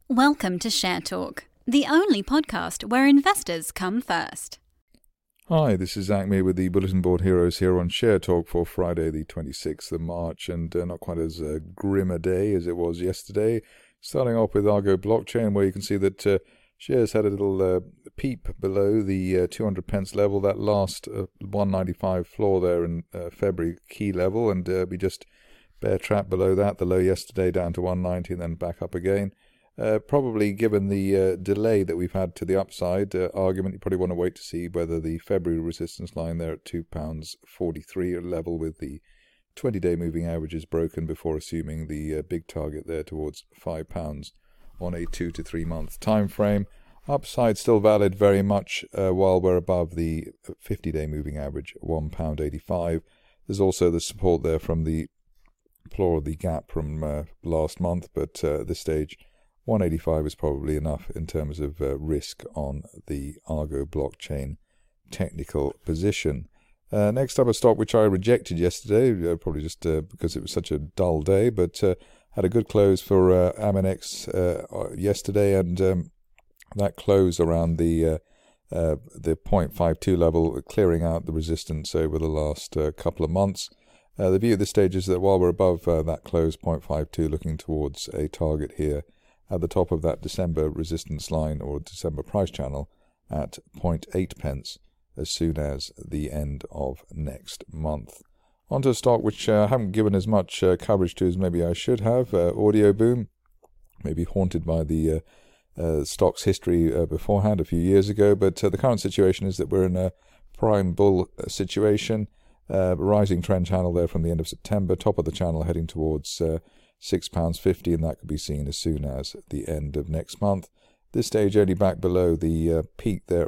Welcome to Share Talk, the only podcast where investors come first. Hi, this is Zach Mee with the Bulletin Board Heroes here on Share Talk for Friday the 26th of March, and not quite as grim a day as it was yesterday. Starting off with Argo Blockchain, where you can see that shares had a little peep below the 200 pence level, that last 195 floor there in February key level, and we just bear trap below that, the low yesterday down to 190 and then back up again. Probably given the delay that we've had to the upside argument, you probably want to wait to see whether the February resistance line there at £2.43 level with the 20-day moving average is broken before assuming the big target there towards £5 on a 2 to 3 month time frame. Upside still valid very much while we're above the 50-day moving average, £1.85. There's also the support there from the floor of the gap from last month, but at this stage 185 is probably enough in terms of risk on the Argo Blockchain technical position. Next up, a stock which I rejected yesterday, probably just because it was such a dull day, but had a good close for Aminex yesterday, and that close around the 0.52 level, clearing out the resistance over the last couple of months. The view at this stage is that while we're above that close, 0.52, looking towards a target here at the top of that December resistance line or December price channel at 0.8 pence as soon as the end of next month. Onto a stock which I haven't given as much coverage to as maybe I should have, Audioboom, maybe haunted by the stock's history beforehand a few years ago, but the current situation is that we're in a prime bull situation, rising trend channel there from the end of September, top of the channel heading towards £6.50, and that could be seen as soon as the end of next month. This stage only back below the peak there at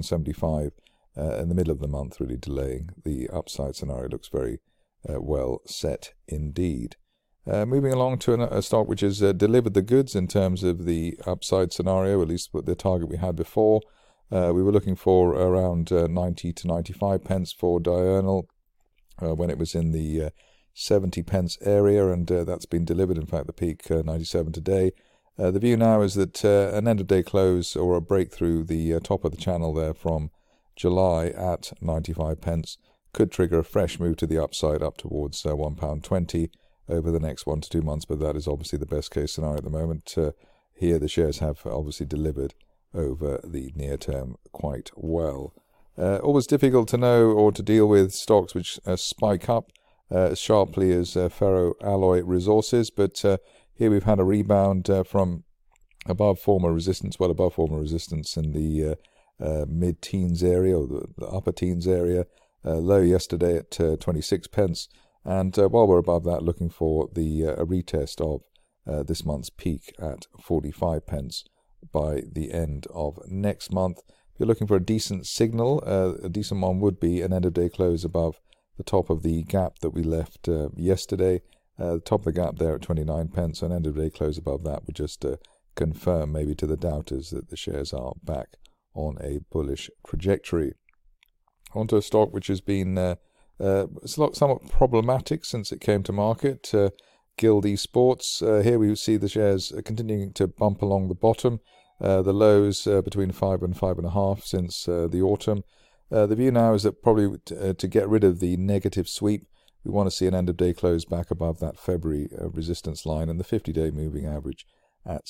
£4.75 in the middle of the month, really delaying the upside scenario. Looks very well set indeed. Moving along to a stock which has delivered the goods in terms of the upside scenario, at least the target we had before. We were looking for around 90 to 95 pence for Diurnal when it was in the 70 pence area, and that's been delivered. In fact, the peak 97 today. The view now is that an end of day close or a breakthrough the top of the channel there from July at 95 pence could trigger a fresh move to the upside up towards £1.20 over the next 1 to 2 months, but that is obviously the best case scenario at the moment. Here the shares have obviously delivered over the near term quite well. Always difficult to know or to deal with stocks which spike up as sharply as Ferroalloy Resources, but here we've had a rebound from above former resistance, well above former resistance in the mid-teens area or the upper teens area, low yesterday at 26 pence, and while we're above that, looking for the a retest of this month's peak at 45 pence by the end of next month. If you're looking for a decent signal, a decent one would be an end-of-day close above the top of the gap that we left yesterday. The top of the gap there at 29 pence, an end-of-day close above that would just confirm maybe to the doubters that the shares are back on a bullish trajectory. Onto a stock which has been somewhat problematic since it came to market, Guild Esports. Here we see the shares continuing to bump along the bottom, the lows between 5 and 5.5 since the autumn. The view now is that probably to get rid of the negative sweep, we want to see an end-of-day close back above that February resistance line and the 50-day moving average at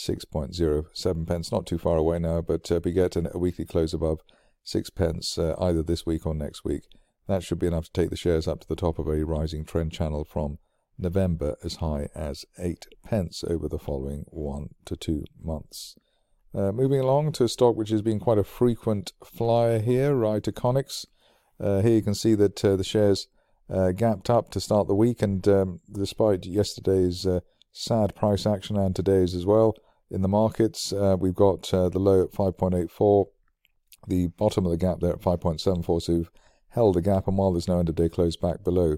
6.07 pence. Not too far away now, but if we get a weekly close above 6 pence either this week or next week, that should be enough to take the shares up to the top of a rising trend channel from November as high as 8 pence over the following 1 to 2 months. Moving along to a stock which has been quite a frequent flyer here, Itaconix. Here you can see that the shares gapped up to start the week, and despite yesterday's sad price action and today's as well in the markets, we've got the low at 5.84, the bottom of the gap there at 5.74, so we've held a gap, and while there's no end of day close back below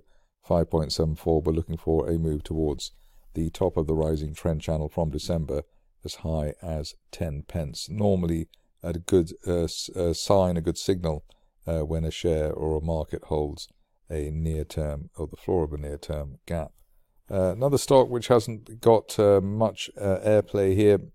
5.74, we're looking for a move towards the top of the rising trend channel from December as high as 10 pence. Normally a good sign, a good signal when a share or a market holds a near-term or the floor of a near-term gap. Another stock which hasn't got much airplay here,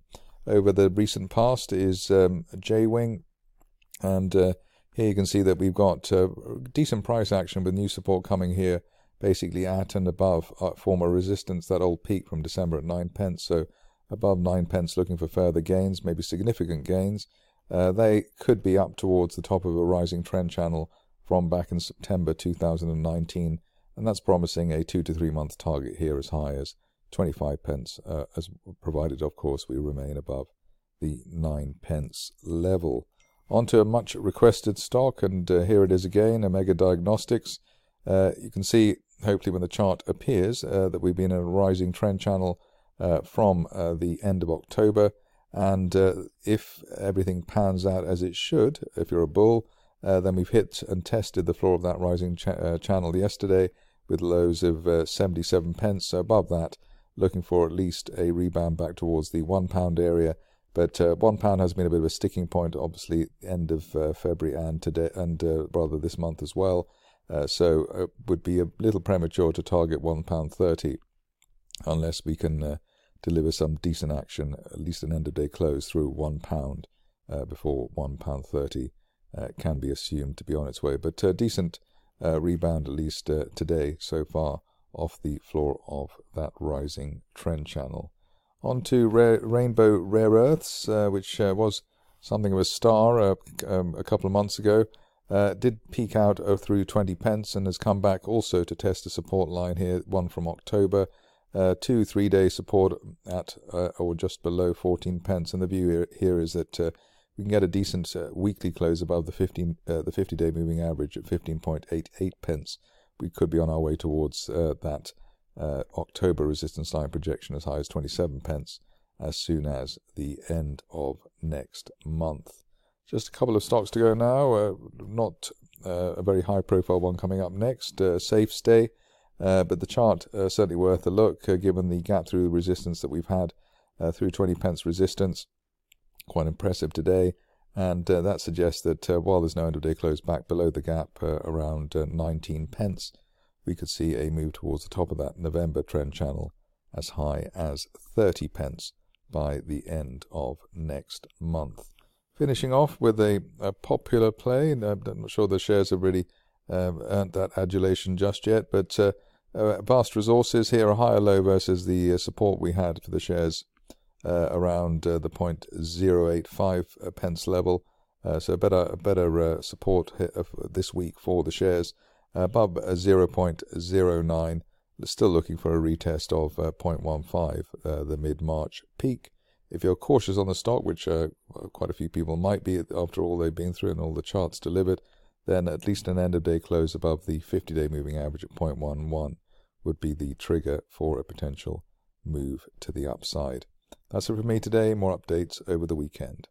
over the recent past is J-Wing, and here you can see that we've got decent price action with new support coming here, basically at and above former resistance, that old peak from December at 9 pence. So above 9 pence, looking for further gains, maybe significant gains. They could be up towards the top of a rising trend channel from back in September 2019, and that's promising a 2 to 3 month target here as high as 25 pence, as provided, of course, we remain above the 9 pence level. On to a much requested stock, and here it is again, Omega Diagnostics. You can see, hopefully when the chart appears, that we've been in a rising trend channel from the end of October, and if everything pans out as it should, if you're a bull, then we've hit and tested the floor of that rising channel yesterday with lows of 77 pence. So above that, looking for at least a rebound back towards the £1 area. But £1 has been a bit of a sticking point, obviously, end of February and today, and rather this month as well. So it would be a little premature to target £1.30 unless we can deliver some decent action, at least an end of day close through £1 before £1.30 can be assumed to be on its way. But decent rebound, at least today so far, off the floor of that rising trend channel. On to Rainbow Rare Earths, which was something of a star a couple of months ago. Did peak out through 20 pence and has come back also to test a support line here, one from October. 2-3 day support at or just below 14 pence, and the view here is that we can get a decent weekly close above the 50-day moving average at 15.88 pence. We could be on our way towards that October resistance line projection as high as 27 pence as soon as the end of next month. Just a couple of stocks to go now. Not a very high profile one coming up next, Safe Stay. But the chart certainly worth a look, given the gap through the resistance that we've had through 20 pence resistance. Quite impressive today, and that suggests that while there's no end of day close back below the gap around 19 pence, we could see a move towards the top of that November trend channel as high as 30 pence by the end of next month. Finishing off with a popular play, I'm not sure the shares have really earned that adulation just yet, but Vast Resources here, a higher low versus the support we had for the shares around the 0.085 pence level. So a better support this week for the shares above 0.09. Still looking for a retest of 0.15, the mid-March peak. If you're cautious on the stock, which quite a few people might be after all they've been through and all the charts delivered, then at least an end-of-day close above the 50-day moving average at 0.11 would be the trigger for a potential move to the upside. That's it for me today. More updates over the weekend.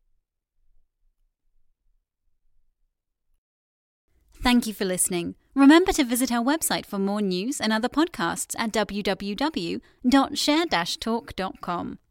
Thank you for listening. Remember to visit our website for more news and other podcasts at www.share-talk.com.